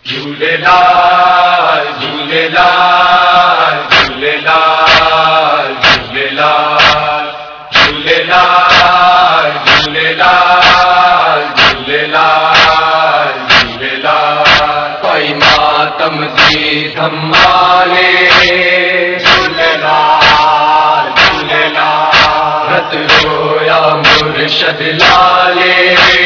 جھولےلال جھولےلال جھولےلال جھولےلال جھولےلال جھولےلال جھولےلال جھولےلال کوئی ماتم دی دھمالے جھولےلال جھولےلال رت رویا مرشد لالے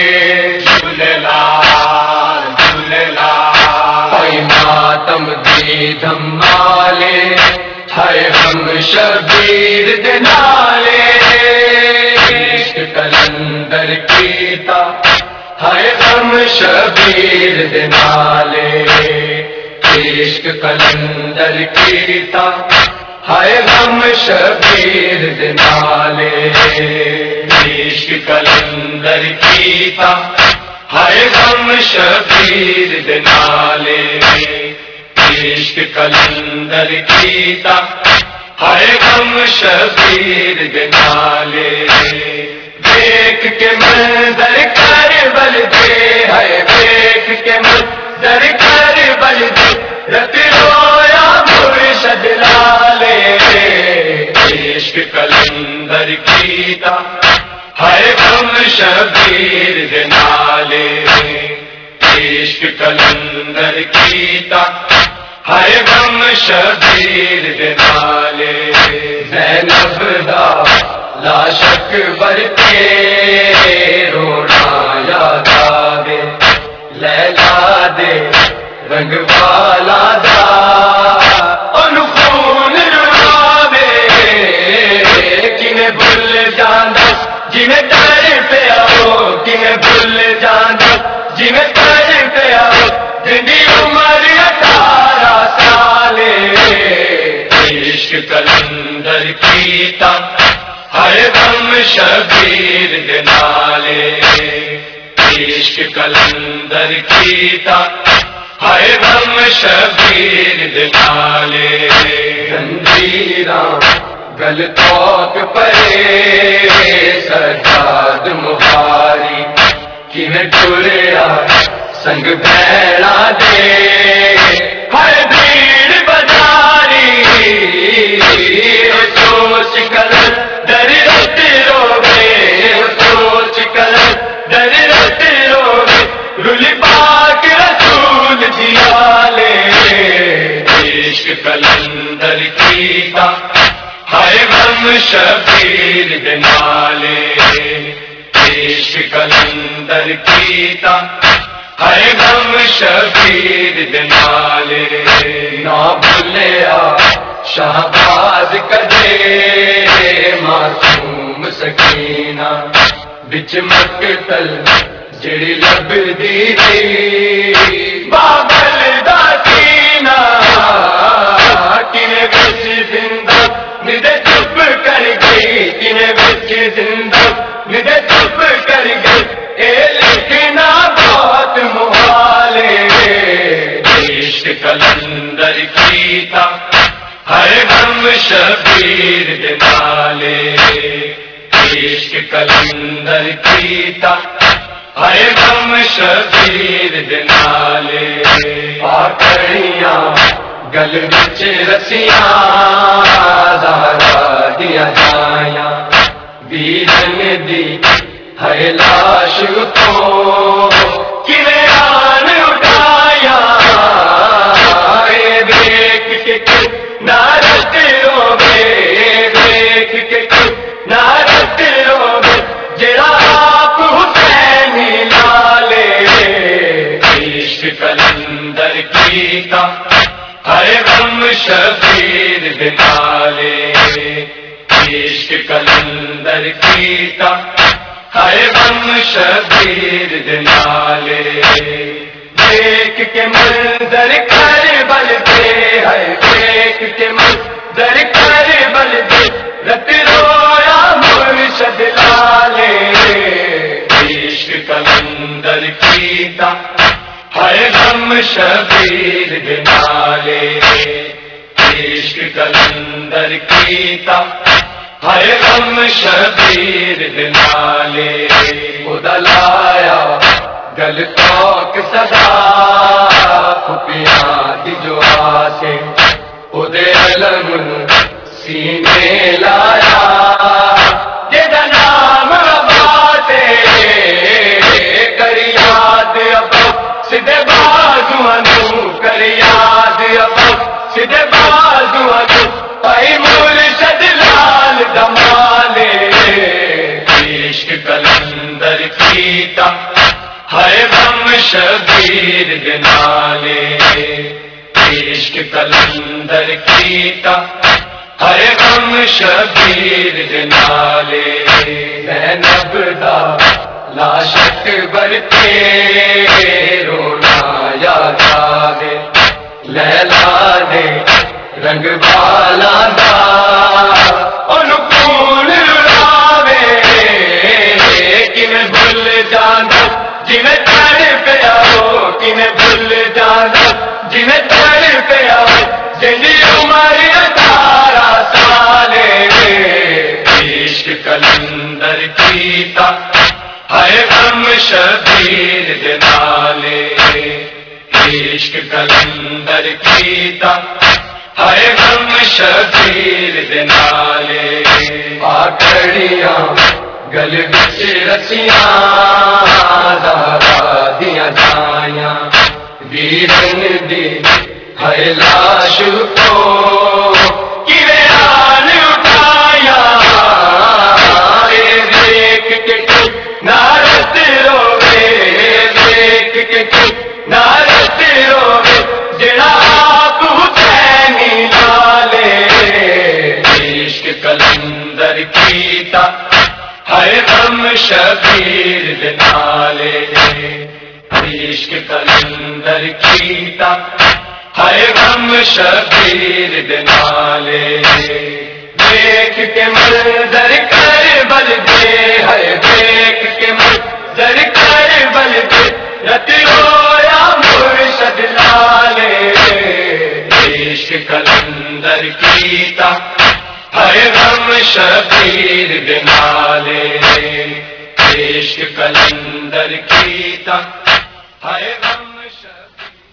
جھولےلال جھولےلال کوئی ماتم دی دھمالے ہائے ہم شبیر دے نالے عشق کلندر کیتا ہائے ہم شبیر دے نالے عشق کلندر کیتا ہائے ہم شبیر دے نالے عشق کلندر کیتا ہائے ہم شبیر دے نالے عشق کلندر کیتا ہائے ہم شبیر دے نالے دیکھ کے منظر کربل دے ہائے دیکھ کے منظر کربل دے رت رویا مرشد لالے عشق کلندر کیتا ہائے ہم شبیر دے نالے عشق کلندر کیتا ہائے ہم شبیر دے نالے زینب دا لا شک برتے رونا یاد آوے لیلا دے رنگ والا دا ان خون رواوے کنے بھول جانا جنہیں تر پیا ہو کنے بھول جانا جنہیں تر پیا ہو جنی عمر 18 سالے عشق کلندر کیتا ہائے ہم شبیر دے نالے عشق کلندر کیتا ہائے ہم شبیر دے نالے زنجیراں گل توک پرے سجاد مہاری کنے ٹریا سنگ بھیڑا دے ہر بھیڑ بازاری سوچ کر در رت روے سوچ کر در رت روے رول پاک رسول دیالے عشق کلندر کیتا ہائے ہم شبیر دے نالے عشق کلندر کیتا ہائے ہم شبیر دے نالے نہ بھولیا شہباز کدے معصوم سکینہ بچ مقتل جڑی لب دی تھی بابل دا سینہ کنے بچ زندہ ندے چپ کر گئی کنے بچ زندہ ندے چپ کر گئی اے لکھنا بہت محالے عشق کلندر کیتا ہائے ہم شبیر دے نالے عشق کلندر کیتا ہائے ہم شبیر دے نالے پاکڑیاں گل وچ رسیاں زہرا دیا جائیاں ویرن دی ہائے لاش اتوں کنے آن اٹھایا اے دیکھ کے نارت روے دیکھ کے نارت روے جڑا آپ حسینی لالے عشق کلندر کیتا ہائے ہم شبیر دے نالے عشق کلندر کیتا ہائے ہم شبیر دے نالے دیکھ کے منظر کربل دے ہائے دیکھ کے منظر کربل دے رت رویا مرشد لالے عشق کلندر کیتا ہائے ہم شبیر دے نالے عشق کلندر کیتا ہائے ہم شبیر دے نالے خدا لایا گل توک صدا ہائے غم شبیر دے نالے عشق کلندر کیتا ہائے غم شبیر دے نالے زینب دا لاشک برتے رونا یاد آوے لیلا دے رنگ بالا دا ان خون رلاوے کیویں بھول جانا جویں چڑھ پیا ہو کیویں بھول جانا جویں چڑھ پیا جنی عمر 18 سالے عشق کلندر کیتا ہائے غم شبیر دے نالے عشق کلندر کیتا ہائے غم شبیر دے نالے آکڑیاں گل وچ رسیاں زہرا دیاں جائیاں ویرن دی ہائے لاش کو کیویں آن اٹھایا دیکھ کے نارت روے دیکھ کے نارت روے جڑا آپ حسینی لالے عشق کلندر کیتا ہائے غم شبیر دے نالے عشق کلندر کیتا ہائے غم شبیر دے نالے دیکھ کے منظر کربل دے ہائے دیکھ کے منظر کربل دے رت رویا مرشد لالے عشق کلندر کیتا ہائے غم شبیر دے نالے عشق کلندر کیتا ہائے غم شبیر